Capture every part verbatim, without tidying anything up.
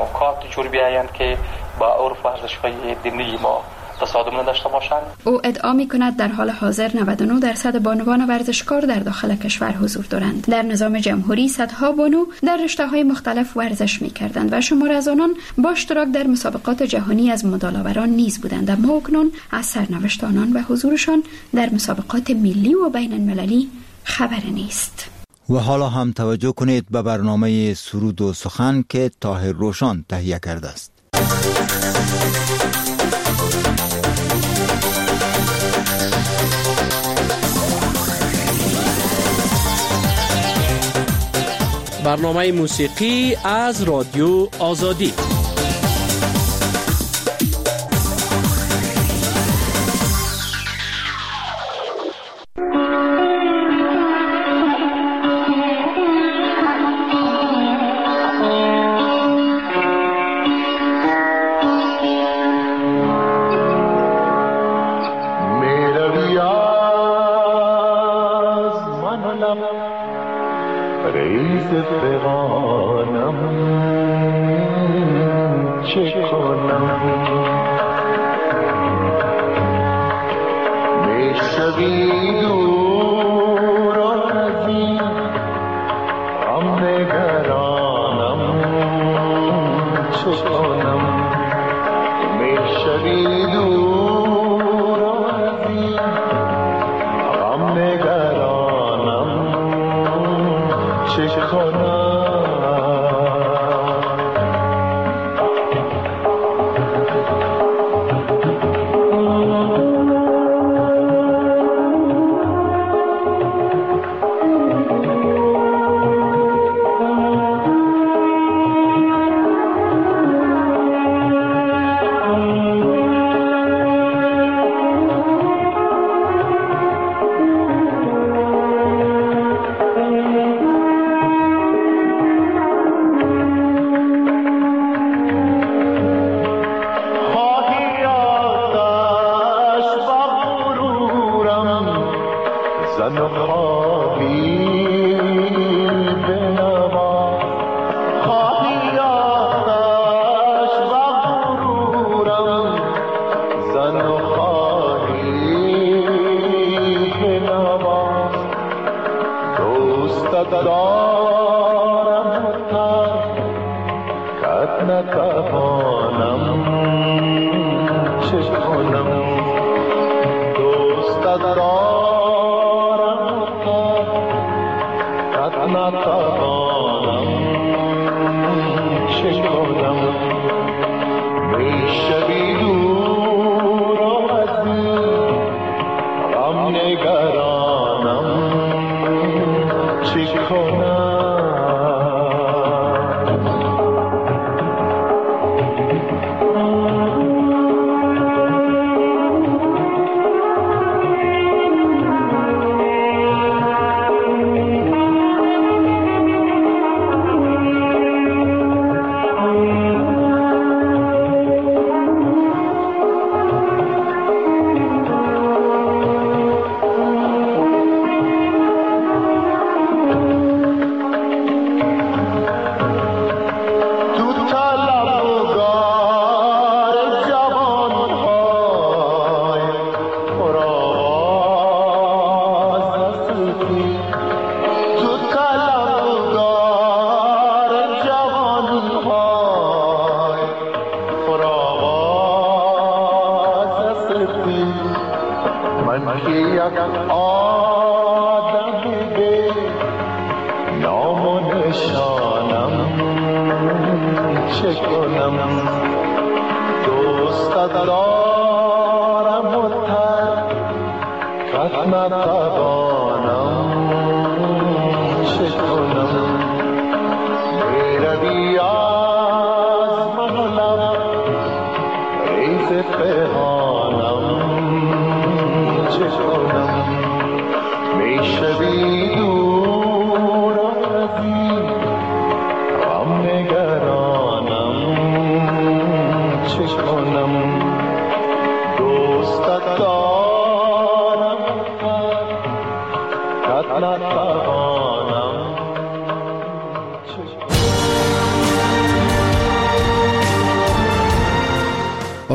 کشاکات جور بیایند که با عرف و ارزش‌های دینی ما تصادم نداشته باشند. او ادعا می کند در حال حاضر نود و نه درصد بانوان ورزشکار در داخل کشور حضور دارند. در نظام جمهوری صدها بانو در رشته‌های مختلف ورزش می کردند و شمار از آنان با اشتراک در مسابقات جهانی از مدال‌آوران نیز بودند، اما اکنون از سرنوشت آنان و حضورشان در مسابقات ملی و بین المللی خبر نیست. و حالا هم توجه کنید به برنامه سرود و سخن که طاهر روشان تهیه کرده است. برنامه موسیقی از رادیو آزادی.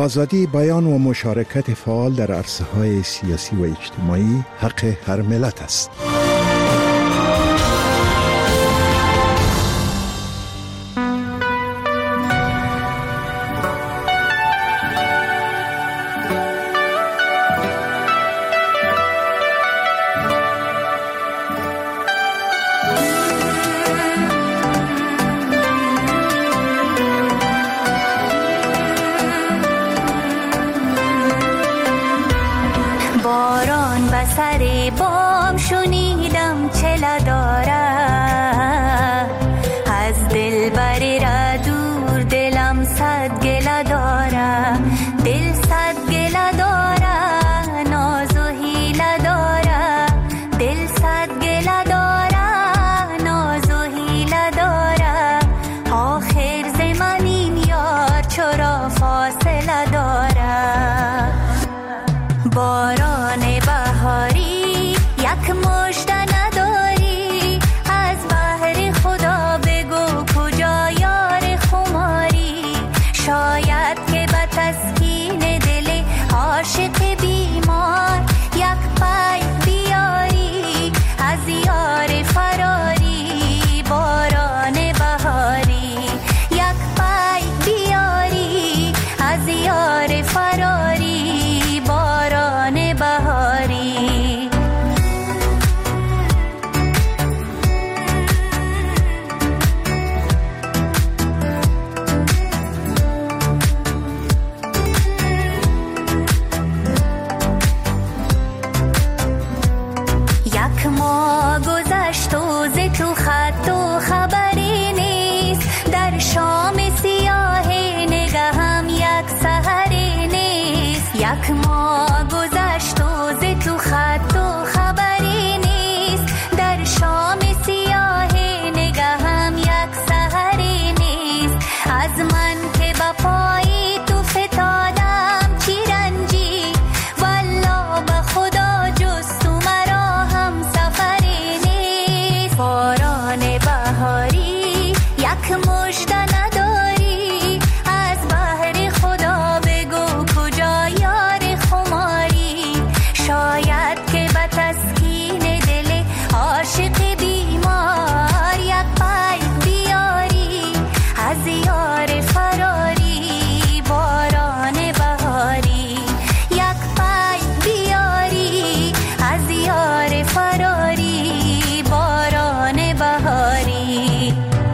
آزادی بیان و مشارکت فعال در عرصه‌های سیاسی و اجتماعی حق هر ملت است. باران به سر بام شنیدم چله داره، از دل بری را دور دلم صد گله داره، دل صد گله داره، ناز و حیله داره، دل صد گله داره، ناز و حیله داره، آخر ز من این یار چرا فاصله داره. باران بهاری یک مژده نداری، از بحر خدا بگو کجا یار خماری، شاید که به تسکین دل عاشق بیمار یک پای بیاری از یار فراری. باران بهاری یک پای بیاری از یار فراری، باران بهاری. یک ماه گذشت و ز تو خط و خبری نیست، در شام سیاه نگهم یک سحری نیست. یک ماه گذشت و ز تو خط و خبری نیست، در شام سیاه نگهم یک سحری نیست. از من که با پای تو فتادم چی رنجی، والله به خدا جز تو مرا هم سفری نیست. باران بهاری یک مژده نداری، از بحر خدا بگو کجا یار خماری، شاید که به تسکین دل عاشق بیمار یک پای بیاری از یار فراری. باران بهاری یک پای بیاری از یار فراری، باران بهاری.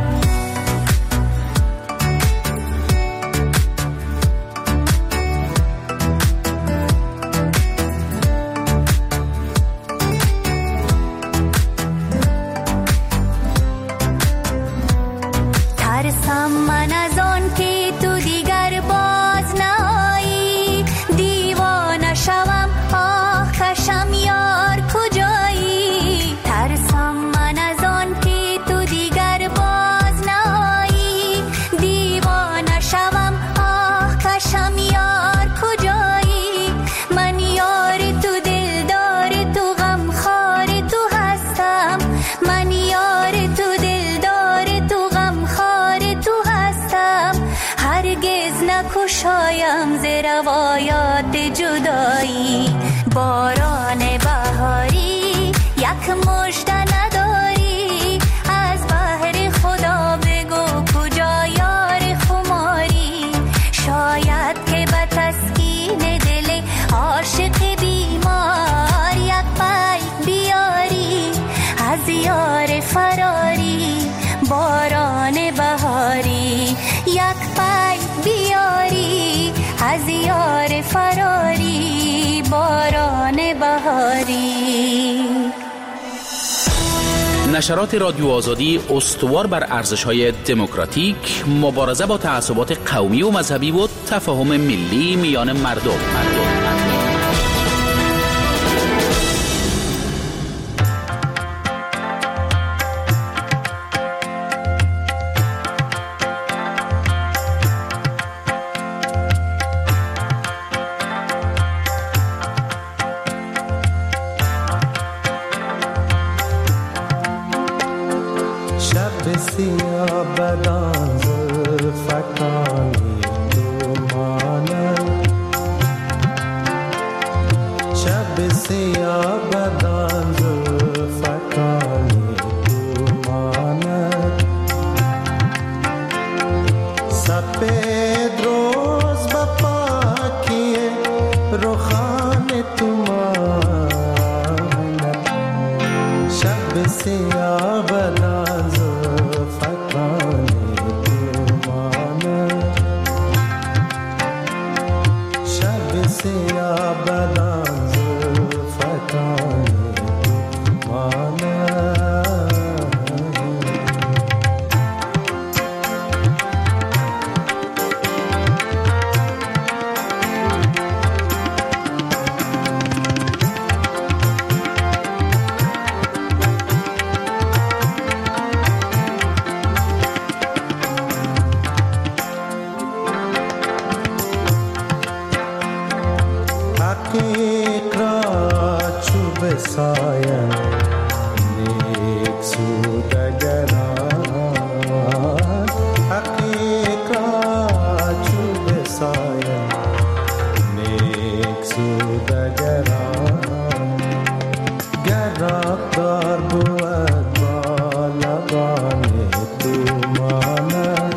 ترسم من از آن که تو دیگر باز نهایی، دیوانه شوم آه کشم یار کجایی. ترسم من از آن که تو دیگر باز نهایی، دیوانه شوم آه کشم یار کجایی. من یار تو دلدار تو غمخوار تو هستم، من یار تو دلدار تو غمخوار تو هستم، هرگز نکشایم ز روایات جدایی. باران بهاری یک مژده نداری، از بحر خدا بگو کجا یار خماری، شاید که به تسکین دل عاشق بیمار یک پای بیاری از یار فراری. باران بهاری یک پای بیاری از یار فراری، باران بهاری. نشرات رادیو آزادی استوار بر ارزش‌های دموکراتیک، مبارزه با تعصبات قومی و مذهبی و تفاهم ملی میان مردم. مردم. سیاه بدان زلفکانی تو مانم، بسایم نیک سودگران حقیقت چو بسایم نیک سودگران گر رفتار بود با لبان تو ماند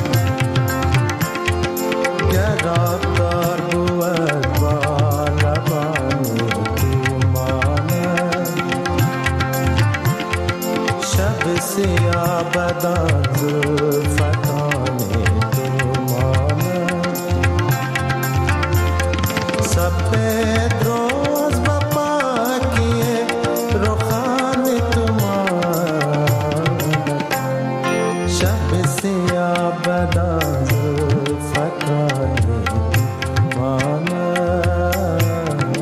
گر رفتار بود با لبان تو ماند شب سیاه بدان زلفتان تو ماند سفید روز با پاکی روخان تو ماند شب سیاه بدان زلفتان تو ماند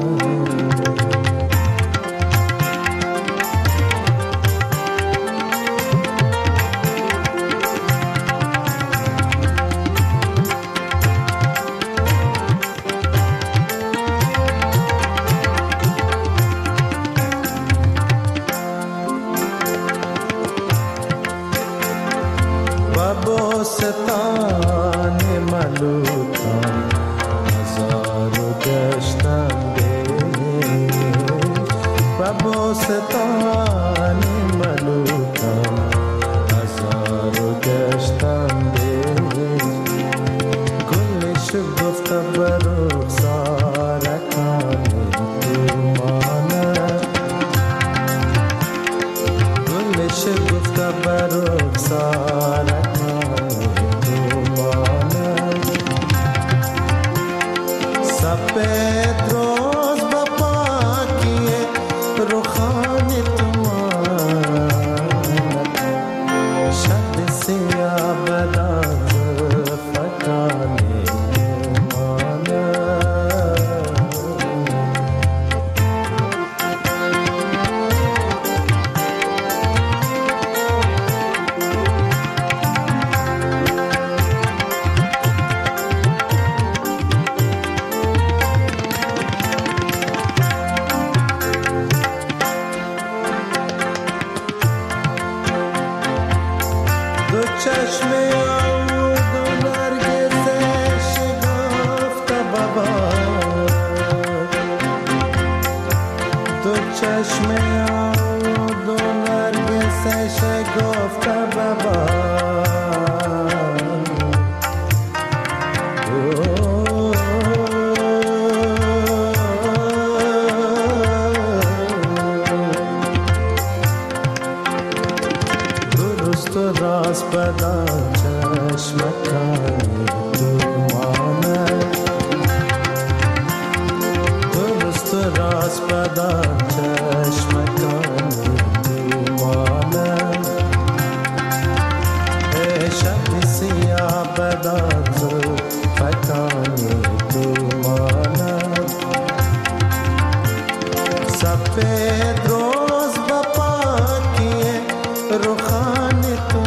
بوستان ملوکان هزارو گشتم بیش و بوستان ملوکان هزارو گشتم بیش گلش گفت بر رخسارکان تو ماند گلش گفت بر رخسارکان سفید روز با پاکی روخان تو ماند شب سیاه بدان زلفتان تو ماند دو چشم او دو نرگس شگفت بابا دو چشم او دو نرگس شگفت بابا درست و راست بدان چشمکانی تو ماند درست و راست بدان چشمکانی تو ماند ای شب سیاه بدان زلفتانی تو ماند سفید روز با پاکی روخان تو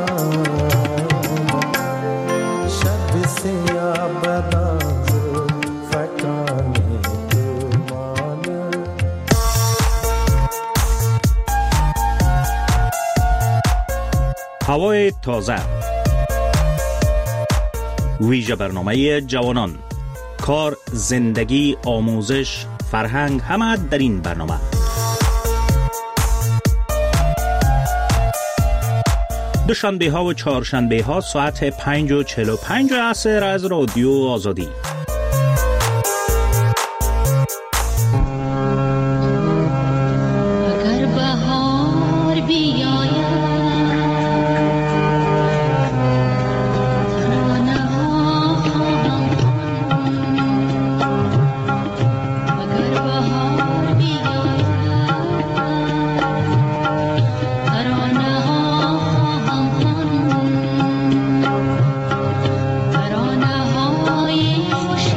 ماند شب سیاه بدان زلفتانی تو ماند هوای تازه ویژه برنامه جوانان کار زندگی آموزش فرهنگ همه در این برنامه دوشنبه ها و چهارشنبه ها ساعت پنج و چهل و پنج عصر از رادیو آزادی. خوش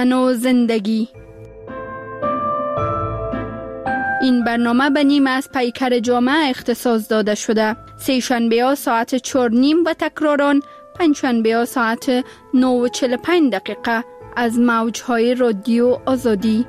زن و زندگی. این برنامه به نیم از پیکر جامعه اختصاص داده شده. سه شنبه ها ساعت چهار نیم و تکراران پنج شنبه ها ساعت نه و چهل و پنج دقیقه از موجهای رادیو آزادی.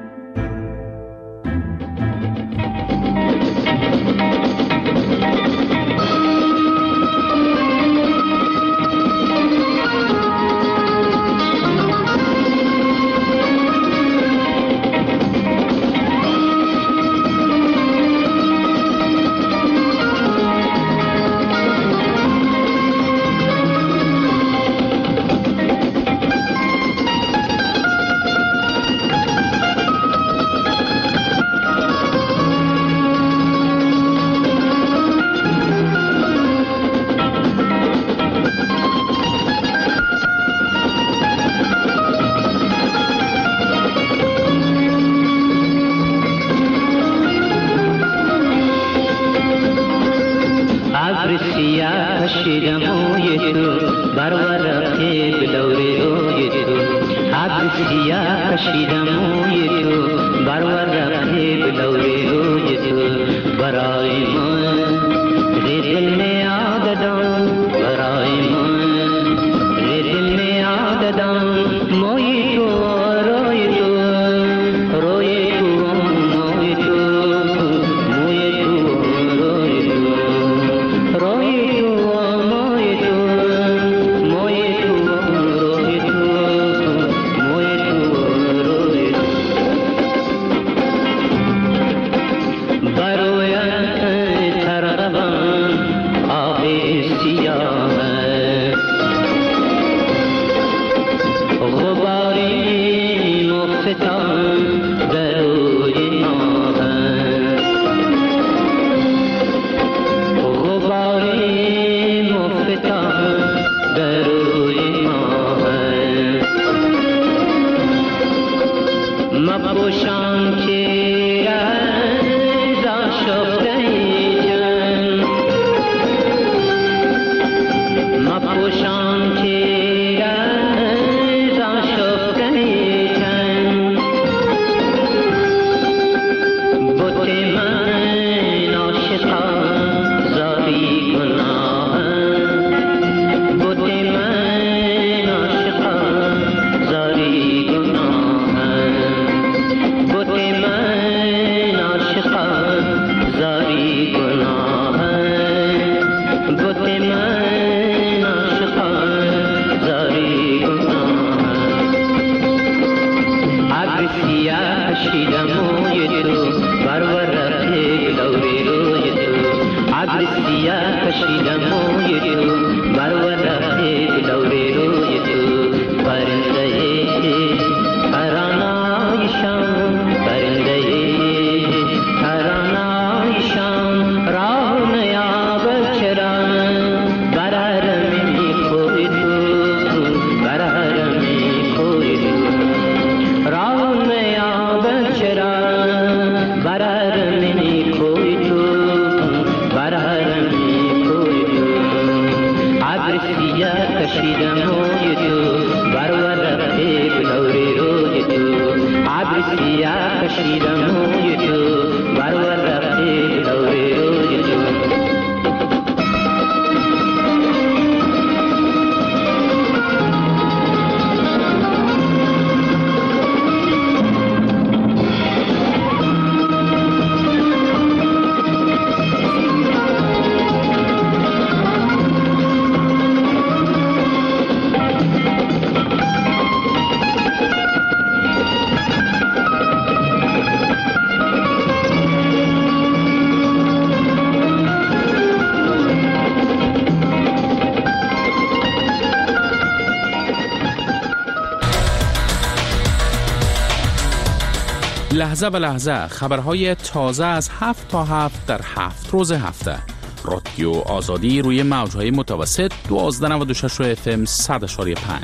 لحظه به لحظه خبرهای تازه از هفت تا هفت در هفت روز هفته. رادیو آزادی روی موجهای متوسط دوازده نود و شش اف ام صد اشاری پنج.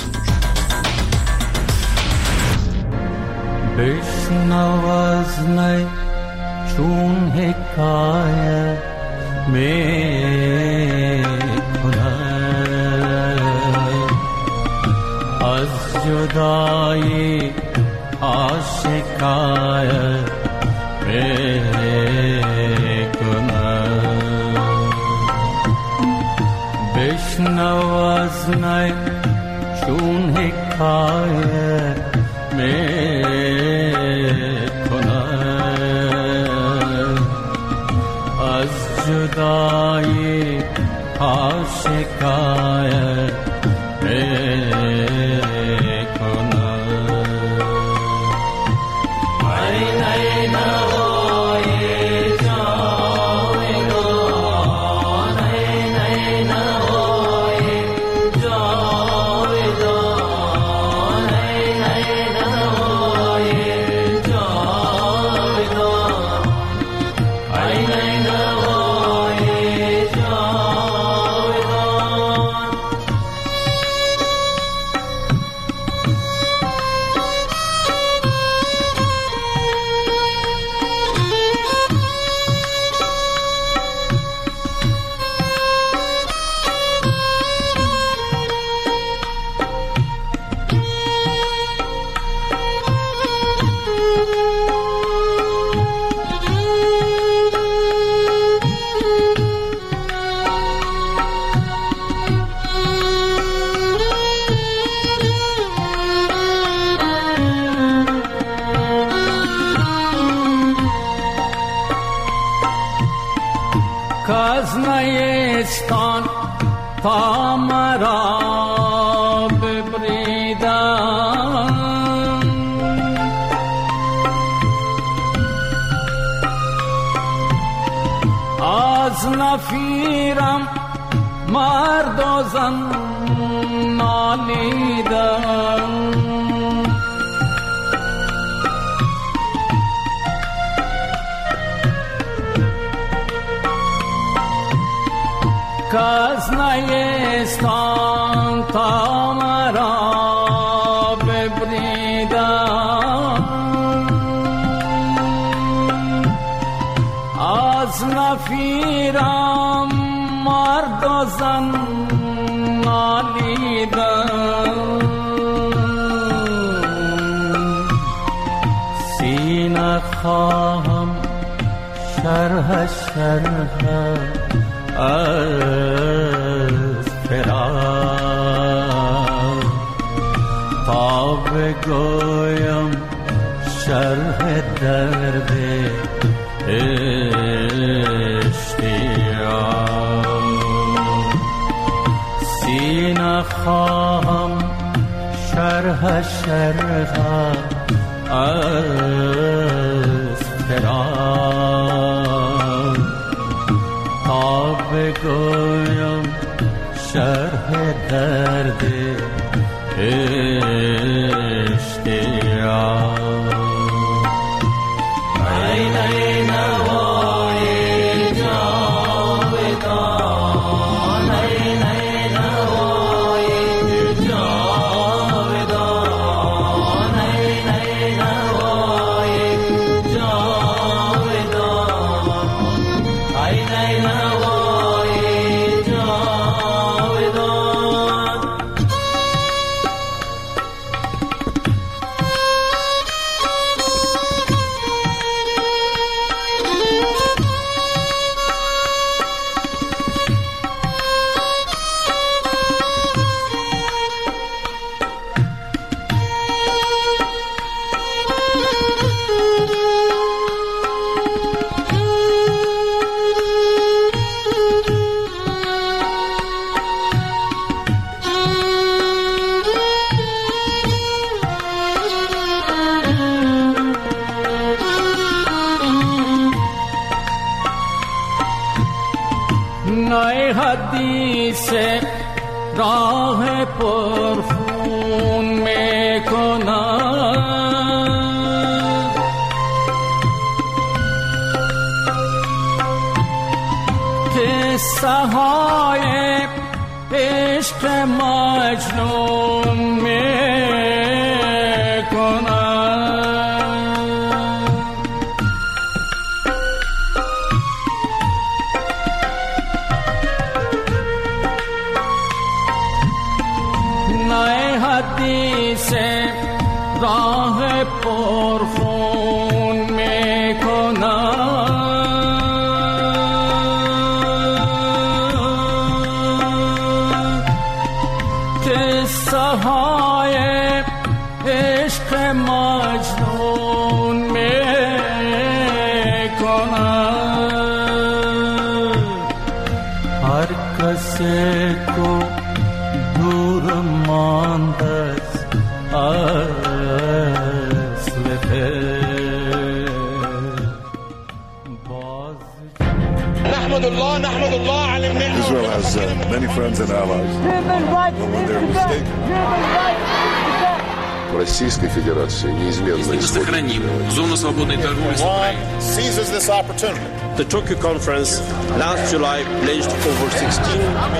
بشنو از می چون حکایت می کند از جدایی آشکایت میکنم بشنو از نی چون حکایت میکنم از جدایی آشکایت کاز نیستان تا مرا ببریدن از نفیرم مرد و زن نالیدن کاز نیستان تا مرا ببریدن از نفیرم مرد و زن نالیدن سینه خواهم شرح شرح از فراق تا بگویم شرح درد اشتیاق سینه خواهم شرح شرح از فراق تا بگویم شرح درد اشتیاق ای ای نوای جاودان ای ای نوای جاودان ای ای نوای جاودان ای ای نوای جاودان نای حدیث راه پرخون میکنم قصه های عشق مجنون میکنم نای حدیث کند هر کسی کو دور ماند از اصل نحمد الله نحمد الله على النعمة. Israel has uh, many friends and allies. When they're mistaken. Российской Федерации неизменно сохраним зону свободной торговли с Украиной. Seizes this opportunity. The Tokyo conference last July pledged over sixteen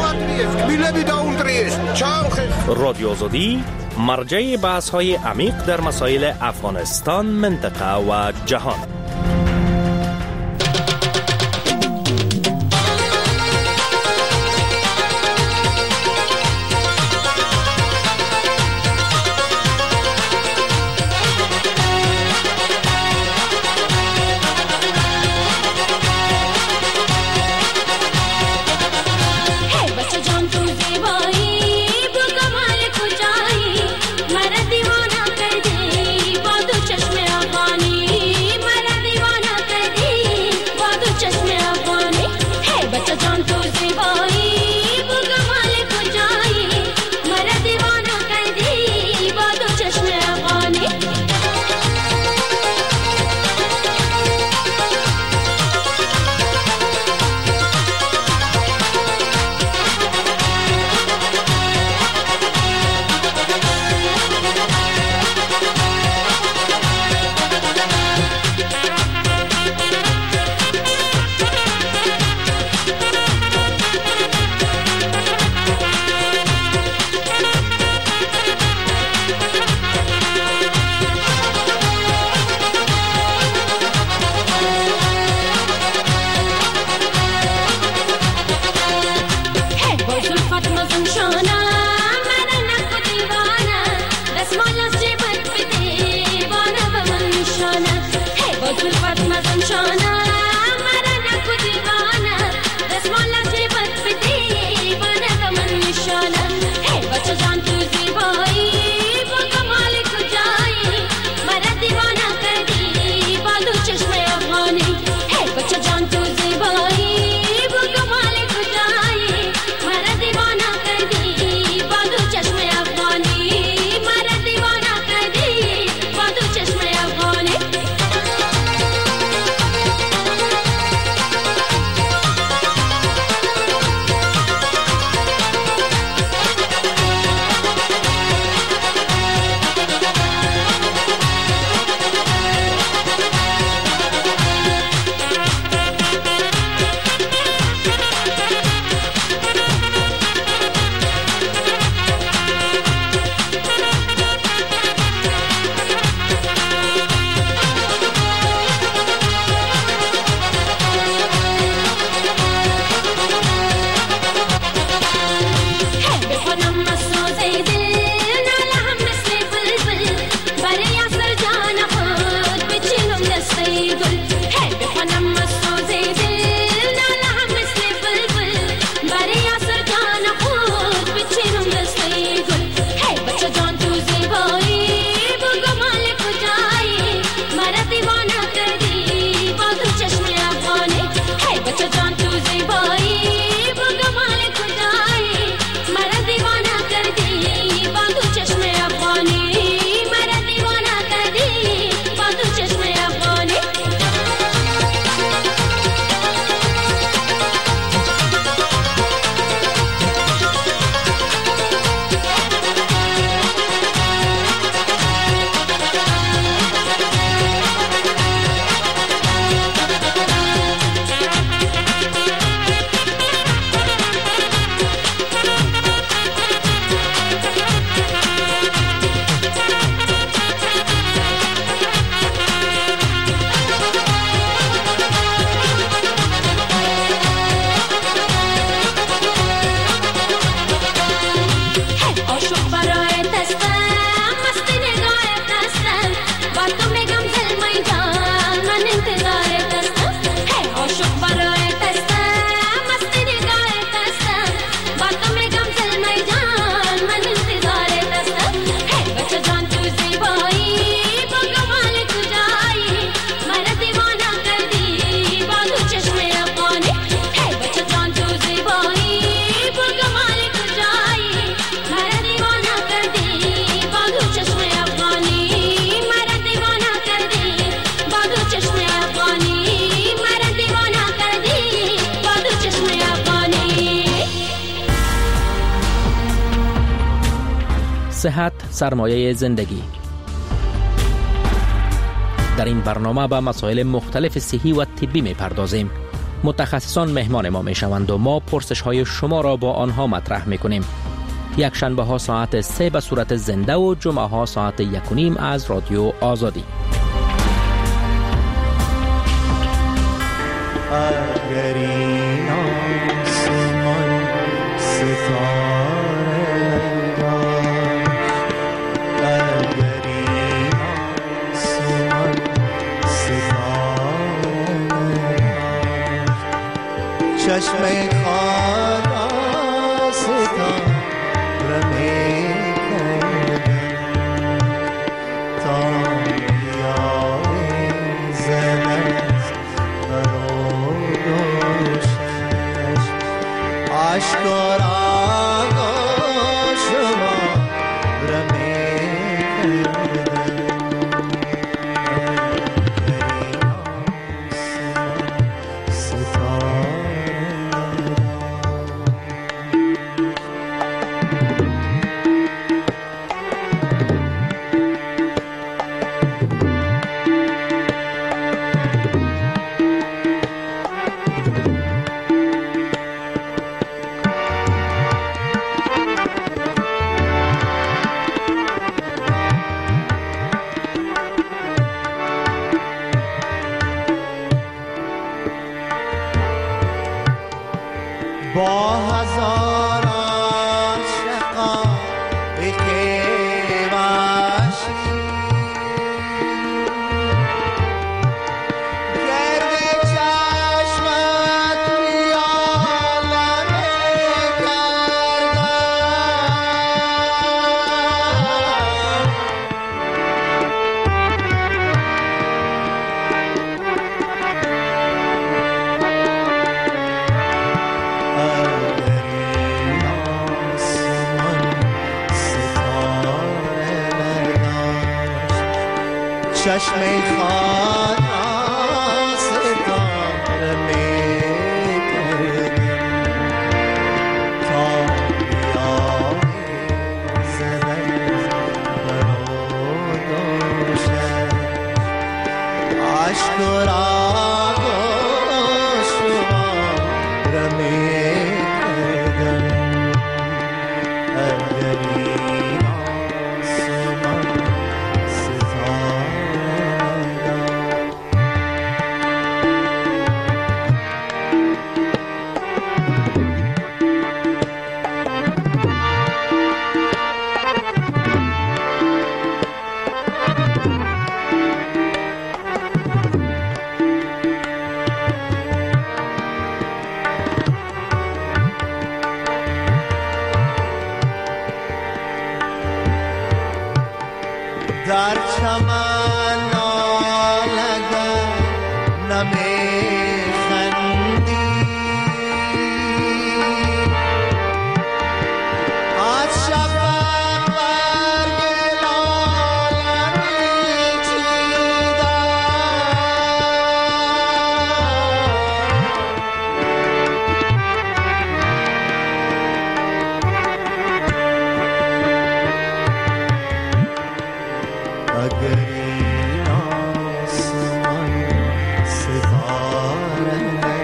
رادیو آزادی مرجع بحث‌های عمیق در مسائل افغانستان، منطقه و جهان. صحت سرمایه زندگی. در این برنامه به مسائل مختلف صحی و طبی می پردازیم. متخصصان مهمان ما می شوند و ما پرسش های شما را با آنها مطرح می کنیم. یک شنبه ها ساعت سه به صورت زنده و جمعه ها ساعت یک و نیم از رادیو آزادی. اگر این آسمان ستاره داشت، اگر این آسمان ستاره داشت، چشم خدا ستاره میکردن تا بیای زمین اشکار آگاش ما رمی با هزاران شقایق وحشی گرد چشمت خیالم چشم خدا ستاره میکردن تا بیای زمین برو دوشن عشق را گوشما را میکردن اگر این آسمان در چمن نالگر نمیخندی از شفق برگ لاله میچیدم اگر این آسمان ستاره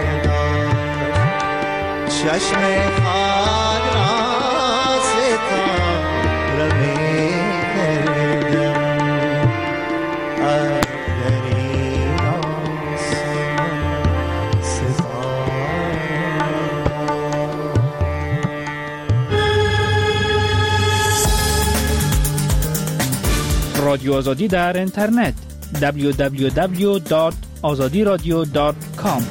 نداشت، چشم خود را ستاره میکردم اگر این آسمان ستاره. رادیو آزادی در اینترنت دبلیو دبلیو دبلیو دات آزادی رادیو دات کام.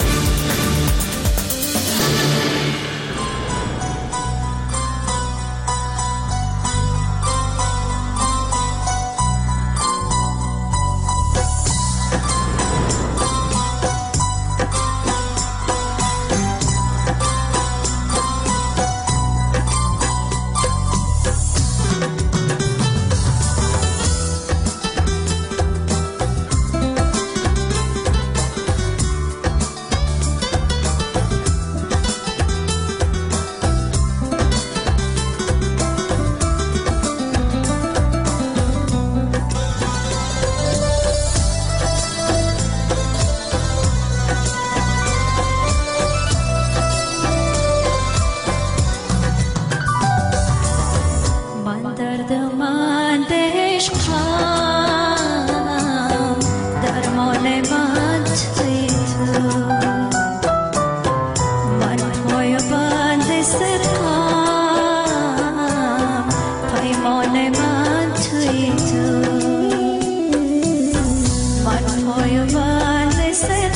پایبند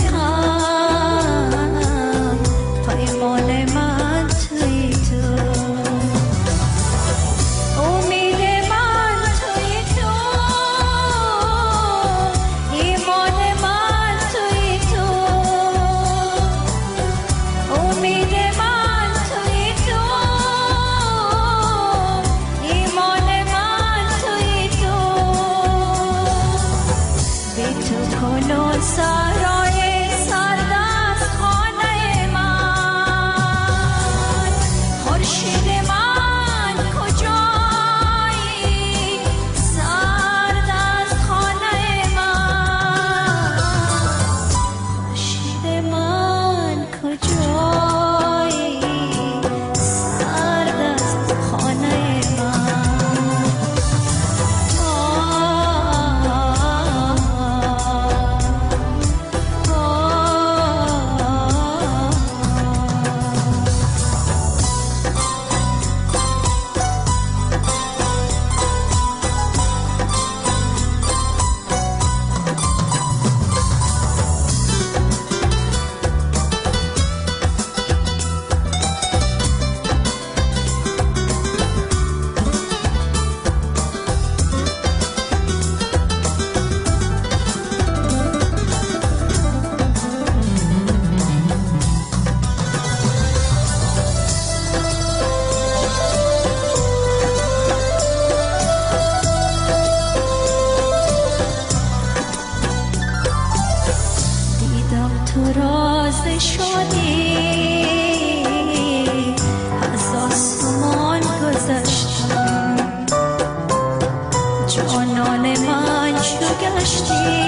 صدقم پیمان من توی تو امید من توی تو ایمان من توی تو امید من توی تو ایمان من توی تو بی تو کنون سرای سردست خانه من خورشید من کجایی سردست خانه من خورشید من کجایی سردست خانه من دیدم تو راز شدی از آسمان گذشتم جانان من شو گشتی